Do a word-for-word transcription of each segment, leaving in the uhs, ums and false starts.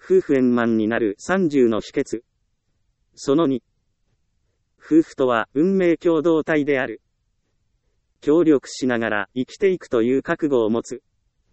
夫婦円満になるさんじゅうの秘訣。そのに。夫婦とは運命共同体である。協力しながら生きていくという覚悟を持つ。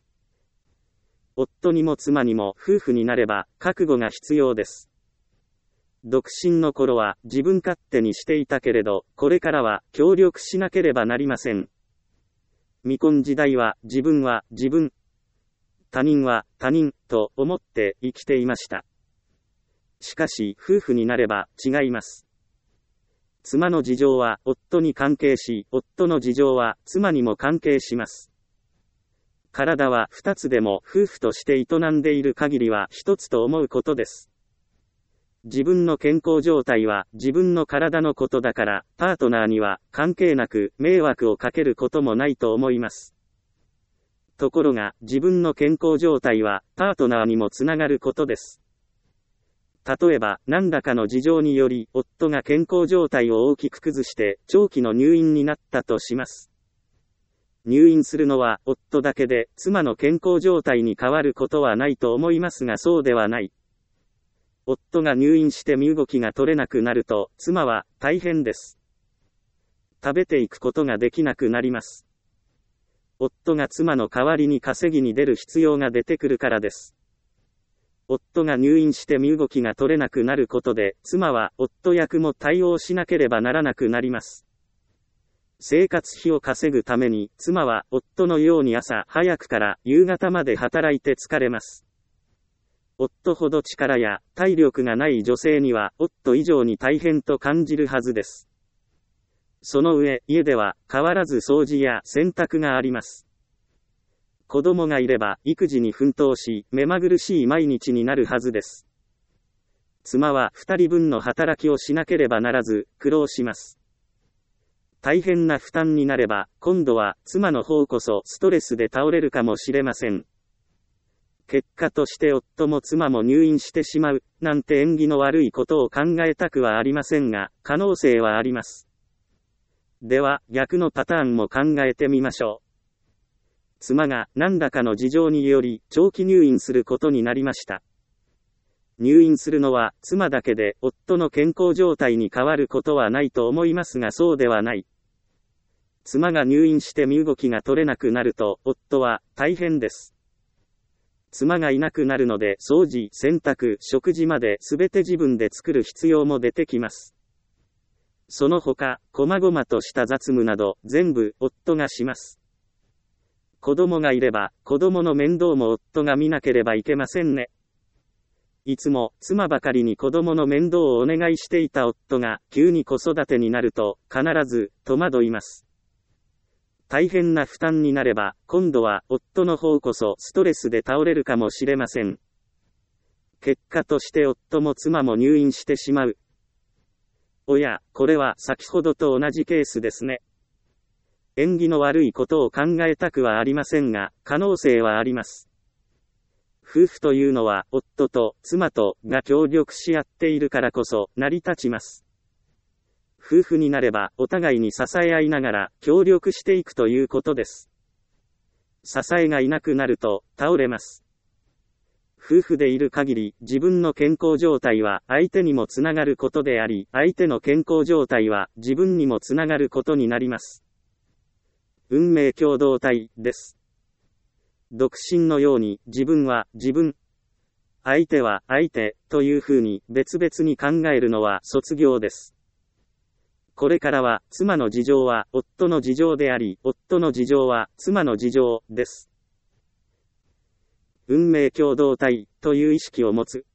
夫にも妻にも夫婦になれば覚悟が必要です。独身の頃は自分勝手にしていたけれど、これからは協力しなければなりません。未婚時代は自分は自分、他人は他人と思って生きていました。しかし夫婦になれば違います。妻の事情は夫に関係し、夫の事情は妻にも関係します。体は二つでも夫婦として営んでいる限りは一つと思うことです。自分の健康状態は自分の体のことだから、パートナーには関係なく迷惑をかけることもないと思います。ところが、自分の健康状態はパートナーにもつながることです。例えば、何らかの事情により、夫が健康状態を大きく崩して、長期の入院になったとします。入院するのは夫だけで、妻の健康状態に変わることはないと思いますがそうではない。夫が入院して身動きが取れなくなると、妻は大変です。食べていくことができなくなります。夫が妻の代わりに稼ぎに出る必要が出てくるからです。夫が入院して身動きが取れなくなることで、妻は夫役も対応しなければならなくなります。生活費を稼ぐために、妻は夫のように朝早くから夕方まで働いて疲れます。夫ほど力や体力がない女性には、夫以上に大変と感じるはずです。その上、家では変わらず掃除や洗濯があります。子供がいれば育児に奮闘し、目まぐるしい毎日になるはずです。妻は二人分の働きをしなければならず、苦労します。大変な負担になれば、今度は妻の方こそストレスで倒れるかもしれません。結果として夫も妻も入院してしまう、なんて縁起の悪いことを考えたくはありませんが、可能性はあります。では、逆のパターンも考えてみましょう。妻が何らかの事情により長期入院することになりました。入院するのは妻だけで、夫の健康状態に変わることはないと思いますがそうではない。妻が入院して身動きが取れなくなると、夫は大変です。妻がいなくなるので、掃除、洗濯、食事まで全て自分で作る必要も出てきます。その他、細々とした雑務など、全部、夫がします。子供がいれば、子供の面倒も夫が見なければいけませんね。いつも、妻ばかりに子供の面倒をお願いしていた夫が、急に子育てになると、必ず、戸惑います。大変な負担になれば、今度は夫の方こそストレスで倒れるかもしれません。結果として夫も妻も入院してしまう。おや、これは先ほどと同じケースですね。縁起の悪いことを考えたくはありませんが、可能性はあります。夫婦というのは夫と妻とが協力し合っているからこそ成り立ちます。夫婦になればお互いに支え合いながら協力していくということです。支えがいなくなると倒れます。夫婦でいる限り自分の健康状態は相手にもつながることであり、相手の健康状態は自分にもつながることになります。運命共同体です。独身のように自分は自分、相手は相手というふうに別々に考えるのは卒業です。これからは、妻の事情は夫の事情であり、夫の事情は妻の事情です。運命共同体という意識を持つ。